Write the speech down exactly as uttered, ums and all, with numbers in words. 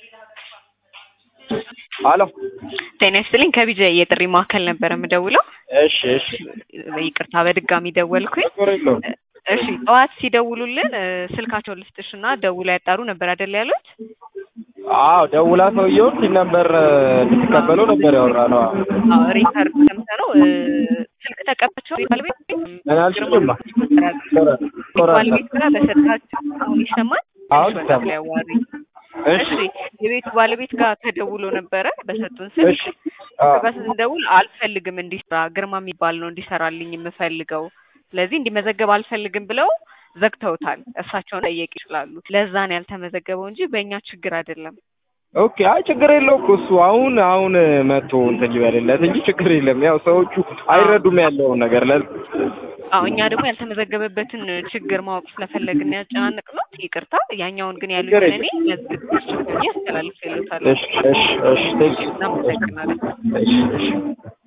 አሎ ጤና ይስጥልኝ ከቢጃ የጥሪ ማዕከል ነበር የምደውለው። እሺ እሺ ይቅርታ በድጋሚ ደወልኩኝ። እሺ ጠዋት ሲደውሉልን ስልካቸውን ልስጥሽና ደውላ ያጣሩ ነበር አይደል ያሉት? አዎ ደውላ ሰውየው ነበር ልትቀበለው ነበር ያወራነው። አዎ ሪከርድ ሰምተነው ስልክ ተቀበቸው ባለቤት እናልሽማ ባለቤት ጋር በሰጣቸው አሁን ይሰማል? አሁን ተብለ ያዋሪ እሺ የቤቱ ባለቤት ጋር ተደውሎ ነበረ በሰጡን ስልክ በስንደውል አልፈልግም እንዲሰራ ግርማ የሚባል ነው እንዲሰራልኝ የምፈልገው ስለዚህ እንዲመዘገብ አልፈልግም ብለው ዘግተውታል። እሳቸውን ጠየቅ ይችላሉ። ለዛ ነው ያልተመዘገበው እንጂ በእኛ ችግር አይደለም። ኦኬ አይ ችግር የለውም እኮ እሱ አሁን አሁን መጥቶ እንትን ይበልለት እንጂ ችግር የለም። ያው ሰዎቹ አይረዱም ያለውን ነገር ለ አዎ እኛ ደግሞ ያልተመዘገበበትን ችግር ማወቅ ስለፈለግን ያጨናነቅነው። ይቅርታ ያኛውን ግን ያሉት እኔ ለዝግጅት ያስተላልፍ ይሉታል። እሺ እሺ እሺ እናመሰግናለን። እሺ እሺ